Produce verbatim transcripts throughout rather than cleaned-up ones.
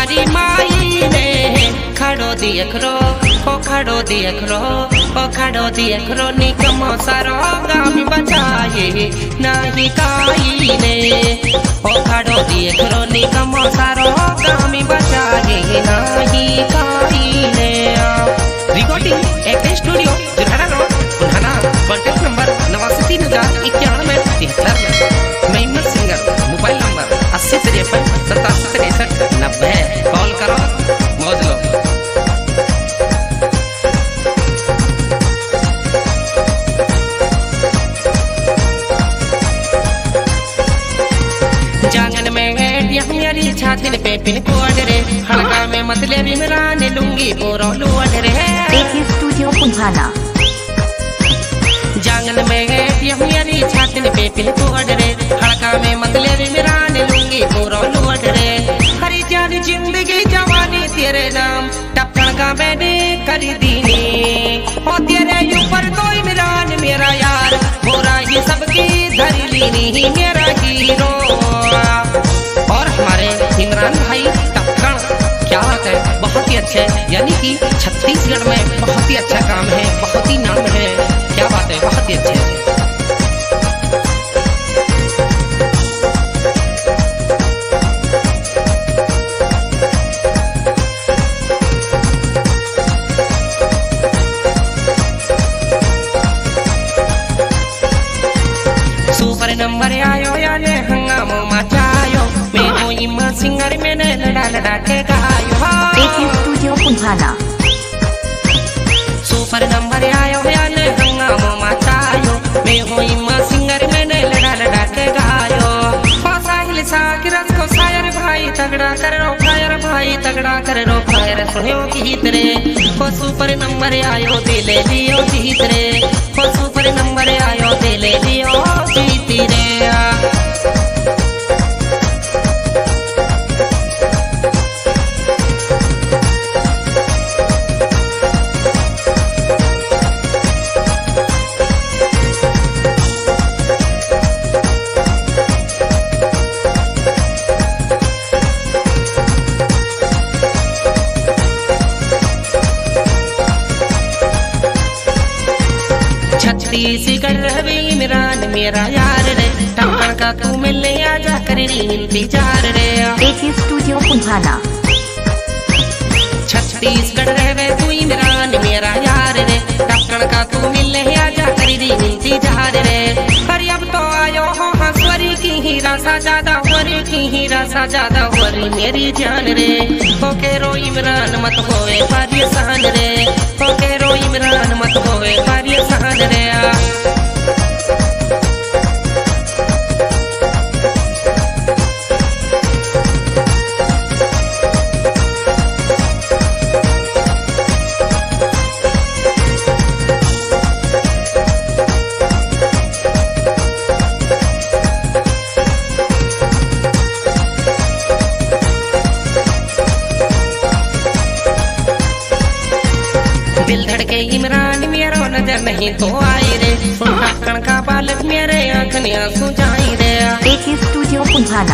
मेरी माई ने खड़ो देख रो ओ खड़ो देख रो ओ खड़ो देख रो निकमो सारो गाम बचाए नहीं काई ने ओ खड़ो देख रो निकमो सारो गाम बचाए नहीं काई ने। रिकॉर्डिंग एक studio Judana road Budhana contact number नवासी तीन हजार इक्यानवे तिहत्तर। मैं सिंगर मोबाइल नंबर अस्सी तिरपन सतासी तिरसठ नब्बे कॉल करो मौज लो। जांगन में मेरी छातिन पे पिन कोड रे हड़का में मतलब इमरान लूंगी पूरा लोड रे स्टूडियो पुंखाना। जांगन में मेरी छातिन पे पिन कोड रे हड़का में मतलब इमरान लूंगी पूरा लोड रे। हरी जान जिंदगी जवानी तेरे नाम टपकन का मैंने कर दीनी ओ तेरे ऊपर तो इमरान मेरा यार पूरा ये सबकी धरी लीनी मेरा हीरो। और हमारे इमरान भाई टपकन क्या बात है बहुत ही अच्छे यानी कि छत्तीसगढ़ में बहुत ही अच्छा काम है बहुत ही नाम है क्या बात है बहुत ही अच्छे। सुपर नंबर आयो याने हंगामो मचायो मैं हूँ इमा सिंगर मैंने लड़ा लड़ा के गायो। स्टूडियो पुंखाना। सुपर नंबर आयो याने हंगामो मचायो मैं हूँ इमा सिंगर मैंने लड़ा लड़ा के गायो। साहिल साकिरत को शायर भाई तगड़ा कर रो फायर भाई तगड़ा कर रो फायर सुनो गीत रे ओ सुपर नंबर आयो दे ले लियो जीत रे ओ सुपर नंबर आयो दे ले लियो जीत रे। छत्तीसगढ़ में इमरान मेरा यार रे टपकन का तू मिलने आजा कर इंतजार रे स्टूडियो पुंखाना। छत्तीसगढ़ में तू इमरान मेरा यार रे टपकन का तू मिलने आजा कर इंतजार रे। पर अब तो आयो हो हंसवरी की हीरा सा ज्यादा वरी की हीरा सा ज्यादा वरी मेरी जान रे हो के रो इमरान मत होए परेशान रे हो के रो इमरान मत होए परेशान रे। दिल धड़के इमरान मेरा नजर नहीं तो आई रे टपकन का बालक मेरे आंखने आंसू जाई रे स्टूडियो पुंखाना।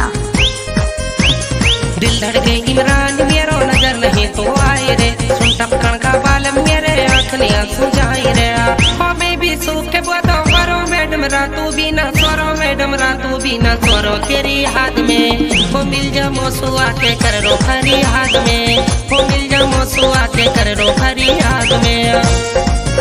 दिल धड़के इमरान मेरा नजर नहीं तो आई रे टपकन का बालक मेरे आंखने आंसू जाई रे। ओ मैं भी सूख के बोतो करो मैडम रातू भी ना सोरो मैडम रातू भी ना सोरो तेरी हाथ में वो मिल जा मोसुआ के कर रो खरी हाथ में वो मिल जा मोसुआ के कर रो खरी हाथ में।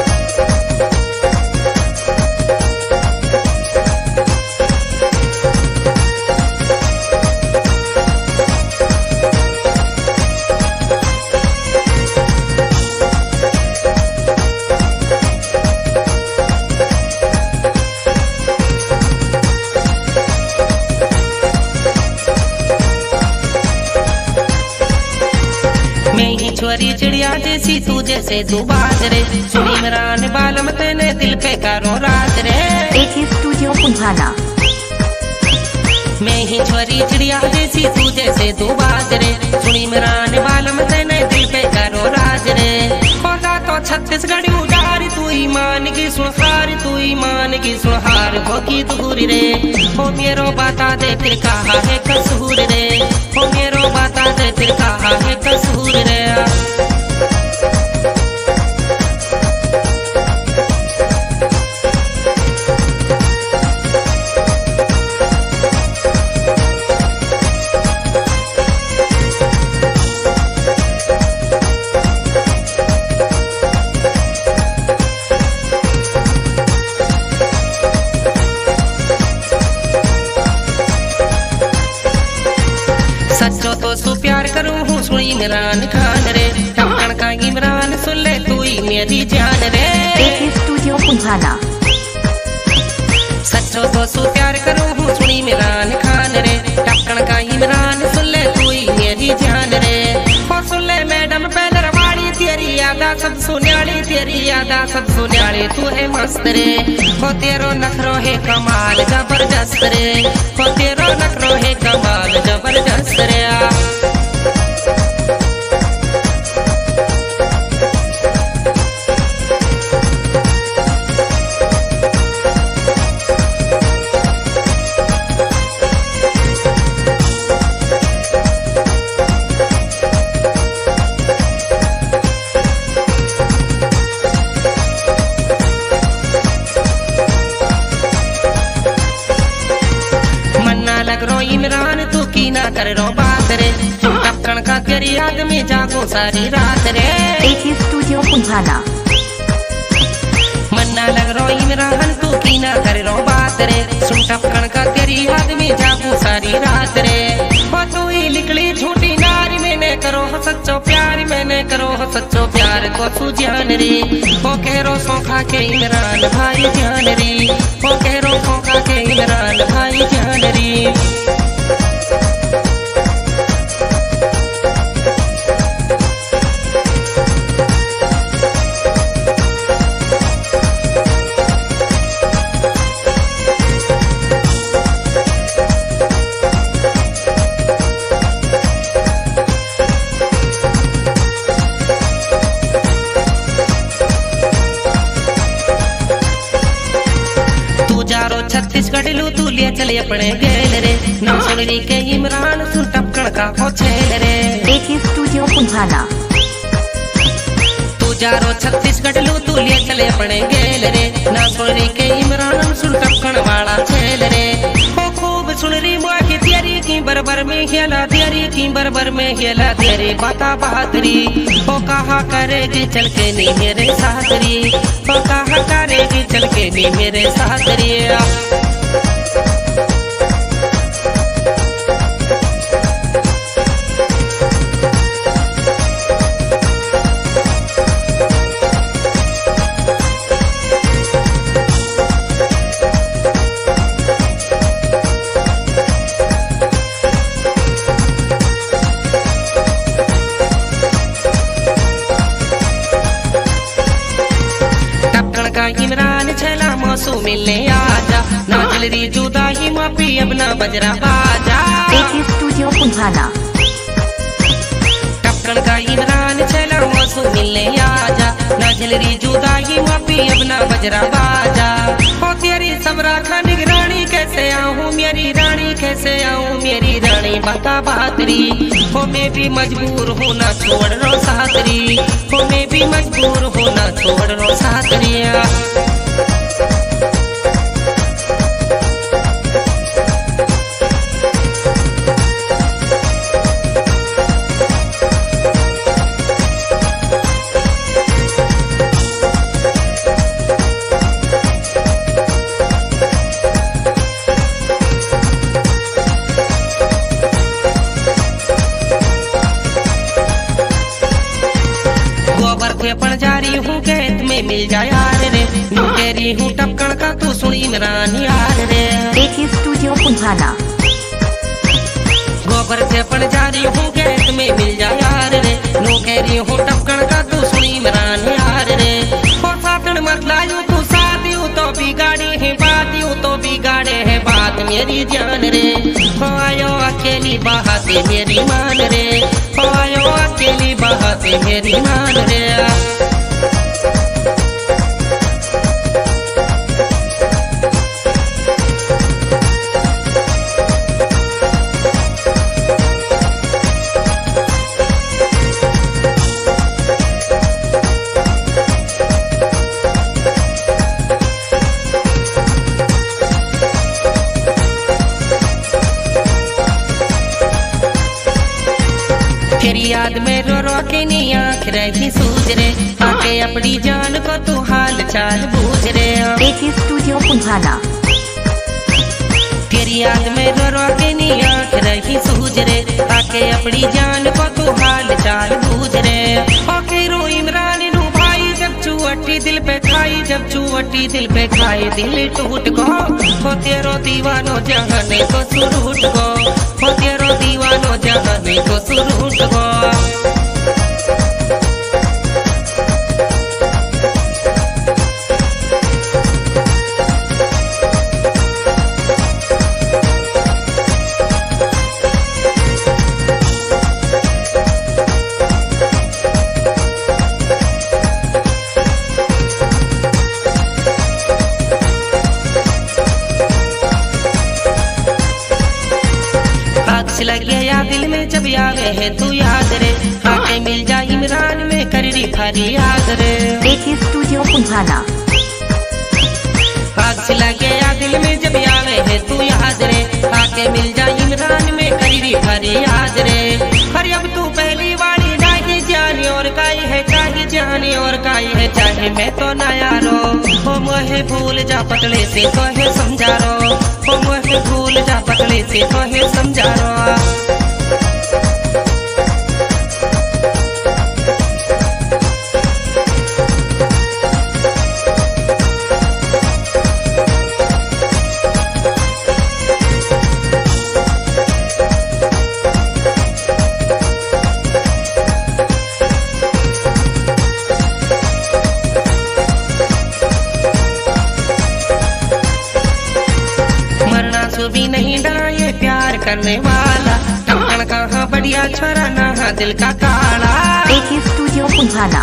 छोरी चिड़िया जैसी तू जैसे तू बाज रे सुनी इमरान बालम तेने दिल पे करो राज रे स्टूडियो पुंखाना। मैं ही छोरी चिड़िया जैसी तू जैसे तू बाज रे सुनी इमरान बालम तेने दिल पे करो राज रे। खोदा तो छत्तीसगढ़ उड़ार तू ईमान की सुहार तू ईमान की सुहार हो की दूर रे हो मेरो बता दे फिर कहा है कसूर रे हो मेरो बता दे फिर कहा है इमरान खान रे, टपकन का इमरान सुन ले तू ही मेरी जान रे। AK studio Kumbhana. सच्चो तो सू प्यार करूं हूँ सुनी इमरान खान रे, टपकन का इमरान सुन ले तू ही मेरी जान रे। हो सुन ले मैडम पहले रवाड़ी तेरी यादा सब सुन्याली, तेरी यादा सब सुन्याली, तू है मस्त रे। हो तेरो नखरो है कमाल जबरदस्त रे, हो तेरो नखरो है कमाल जबरदस्त रे। लग रो इमरान तू की ना कर रो बात रे, टपकन का तेरी याद में जागो सारी रात रे। AK studio कुंभाना। मन्ना लग रो इमरान तू की ना कर रो बात रे, सुन टपकन का तेरी याद में जागो सारी रात रे। हो तू ही निकली झूठी नारी, मैंने करो हो सच्चो प्यार, मैंने करो हो सच्चो प्यार को तू जान रे। हो कह रो सौखा के इमरान भाई जान रे, हो कह रो सौखा के इमरान भाई जान रे। छत्तीसगढ़ लू तू ले चले अपने गेल रे, ना सुन रही के इमरान सुन टपकन का हो छेल रे। AK studio Kumbhana. तू जारो छत्तीसगढ़ लू तू ले चले अपने गेल रे, ना सुन रही के इमरान सुन टपकन वाला छेल रे। हो खूब सुन रही मुआ की तेरी की बरबर में खेला, तेरी की बरबर में खेला तेरी बता बहादुरी। हो कहा करेगी चल के नहीं मेरे साथ री, हो कहा करेगी चल के नहीं मेरे साथ री। इमरान छला मौसू मिलने आजा, ना जलरी जुदा ही मापी अब ना बजरा बाजा। AK studio Kumbhana. टपकन का इमरान छला मौसू मिलने आजा, ना जलरी जुदा ही मापी अब ना बजरा बाजा। हो तेरी सबरा खा निगरानी कैसे आऊँ मेरी रानी, कैसे आऊँ मेरी रानी बता बहादुरी। हो मैं भी मजबूर हूँ ना छोड़ रो सादरी, हो मैं भी मजबूर हूँ ना छोड़ रो सादरी। पण जारी हूँ खेत में मिल जा यार रे, तेरी हूँ टपकन का तू सुन इमरान यार रे। AK studio Kumbhana. गोबर से पण जारी हूँ खेत में मिल जा यार रे, नो केरी हूँ टपकन का तू सुन इमरान यार रे। हो साथन मत लायू तू साथ यू तो बिगाड़ी है बात, यू तो बिगाड़े है बात मेरी जान रे। हो आयो अकेली बात मेरी मान रे, हो आयो अकेली बात मेरी मान रे। तेरी याद में रो रो के नी आँख रही सूझ रे, आके अपनी जान को तू हाल चाल बूझ रे। AK studio Kumbhana. तेरी याद में रो रो के नी आँख रही सूझ रे, आके अपनी जान को तू हाल चाल जब चुवटी दिल पे खाए दिल टूट गो हो तेरो दीवानो जहाने को सुरूट गो हो तेरो दीवानो जहाने को सुरूट गो। लग गया दिल में जब आवे है तू याद रे आके मिल जा इमरान में कररी फारी याद रे। देखिए स्टूडियो पुंभाना। आग से लग गया दिल में जब आवे है तू याद रे आके मिल जा इमरान में कररी फारी याद रे। अरे अब तू पहली वाली नहीं जानी और काई है चाहे जानी और काई है चाहे मैं तो ना यारो हो मोहे भूल जा पतले से कहे समझा रो हो मोहे भूल जा पतले से कहे समझा रो। भी नहीं डरा ये प्यार करने वाला टक्कर कहाँ बढ़िया छोरा ना दिल का काला। देखिए स्टूडियो पुंभाना।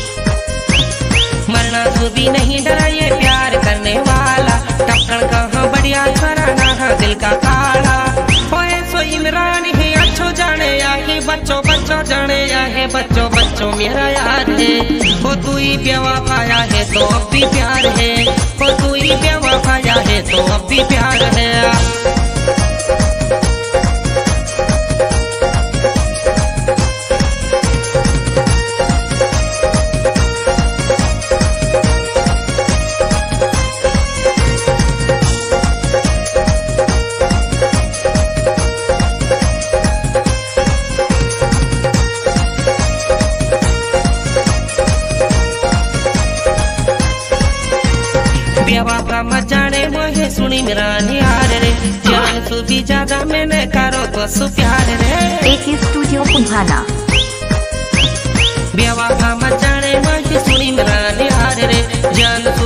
मरना तो भी नहीं डरा ये प्यार करने वाला टक्कर कहाँ बढ़िया छोरा ना दिल का काला। होए सो इमरान ही अच्छो जाने आके बच्चों बच्चों जाने आके बच्चों बच्चों मेरा यार है वो तू ही बेवफाया है तो अब भी प्यार है वो तू ही बेवफाया है तो अब भी प्यार है। बेवफा मत जाने मोहे सुनी मेरा यार रे जान तू भी ज्यादा मैंने करो तो सु प्यार रे। देखिए स्टूडियो पुंभाना। बेवफा मत जाने मोहे सुनी मेरा यार रे जान